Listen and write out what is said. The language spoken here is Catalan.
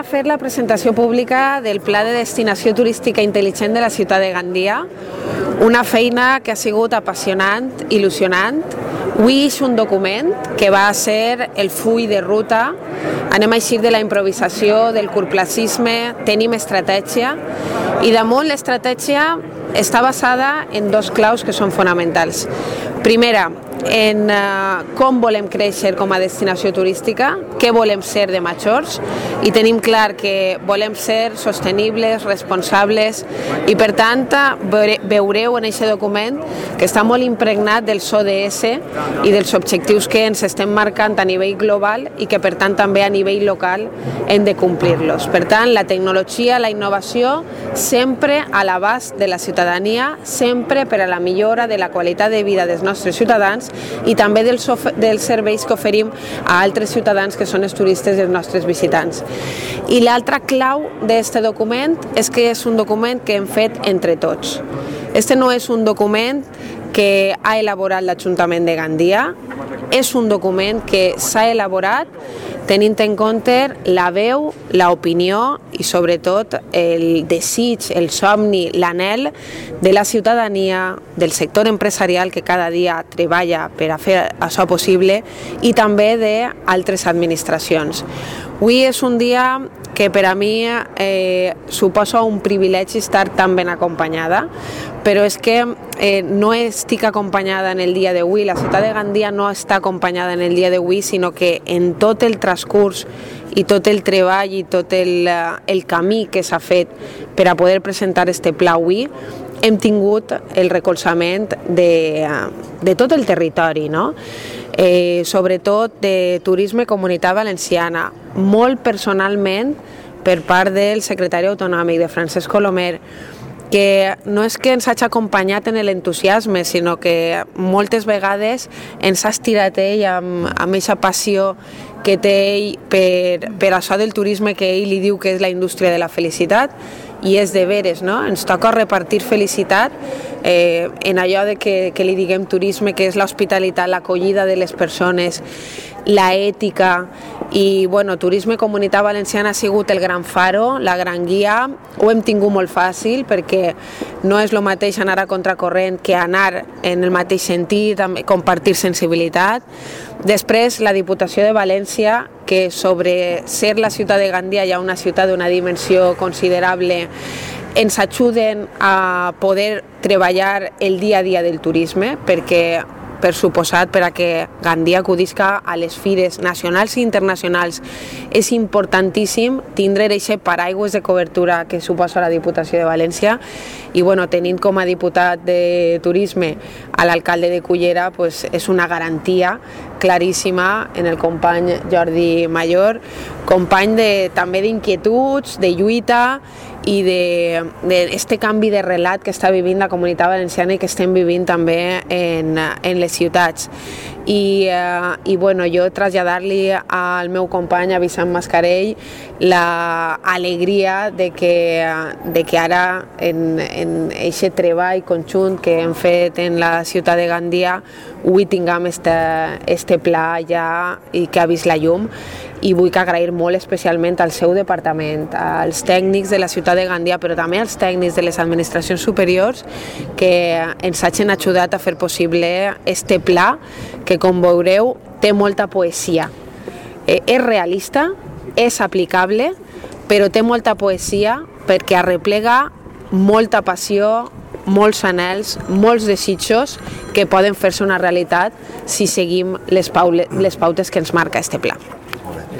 Fer la presentació pública del Pla de Destinació Turística Intel·ligent de la ciutat de Gandia, una feina que ha sigut apassionant, il·lusionant. Avui és un document que va ser el full de ruta. Anem a eixir de la improvisació, del curtplacisme, tenim estratègia i damunt l'estratègia està basada en dos claus que són fonamentals. Primera, en com volem créixer com a destinació turística, què volem ser de majors, i tenim clar que volem ser sostenibles, responsables, i per tant veureu en aquest document que està molt impregnat dels ODS i dels objectius que ens estem marcant a nivell global i que per tant també a nivell local hem de complir-los. Per tant, la tecnologia, la innovació, sempre a l'abast de la ciutadania, sempre per a la millora de la qualitat de vida dels nostres ciutadans i també dels serveis que oferim a altres ciutadans que són els turistes i els nostres visitants. I l'altra clau d'aquest document és que és un document que hem fet entre tots. Este no és un document que ha elaborat l'Ajuntament de Gandia, és un document que s'ha elaborat tenint en compte la veu, l'opinió i sobretot el desig, el somni, l'anhel de la ciutadania, del sector empresarial que cada dia treballa per a fer això possible i també d'altres administracions. Avui és un dia que per a mi suposa un privilegi estar tan ben acompanyada, però és que no estic acompanyada en el dia d'avui, la ciutat de Gandia no està acompanyada en el dia d'avui, sinó que en tot el transcurs i tot el treball i tot el camí que s'ha fet per a poder presentar este pla avui, hem tingut el recolzament de tot el territori, no? Sobretot de Turisme Comunitat Valenciana, molt personalment per part del secretari autonòmic, de Francesc Colomer, que no és que ens hagi acompanyat en l'entusiasme, sinó que moltes vegades ens ha estirat ell amb aquesta passió que té ell per això del turisme que ell li diu que és la indústria de la felicitat, i és de veres, no? Ens toca repartir felicitat en allò de que li diguem turisme, que és l'hospitalitat, l'acollida de les persones, la ètica, i bueno, Turisme Comunitat Valenciana ha sigut el gran faro, la gran guia. Ho hem tingut molt fàcil perquè no és el mateix anar a contracorrent que anar en el mateix sentit, compartir sensibilitat. Després, la Diputació de València, que sobre ser la ciutat de Gandia ja una ciutat d'una dimensió considerable, ens ajuden a poder treballar el dia a dia del turisme, perquè per suposat, per a que Gandia acudisca a les fires nacionals i internacionals, és importantíssim tindre aquest paraigües de cobertura que suposa la Diputació de València, i bueno, tenint com a diputat de turisme a l'alcalde de Cullera, pues, és una garantia claríssima en el company Jordi Mayor, company també d'inquietuds, de lluita i d'aquest canvi de relat que està vivint la Comunitat Valenciana i que estem vivint també en les ciutats. I bueno, jo traslladar-li al meu company, a Vicent Mascarell, l'alegria de que ara en aquest treball conjunt que hem fet en la ciutat de Gandia avui tinguem este pla ja i que ha vist la llum, i vull agrair molt especialment al seu departament, als tècnics de la ciutat de Gandia, però també als tècnics de les administracions superiors que ens hagin ajudat a fer possible este pla que, com veureu, té molta poesia. És realista, és aplicable, però té molta poesia perquè arreplega molta passió, molts anhels, molts desitjos que poden fer-se una realitat si seguim les pautes que ens marca este pla.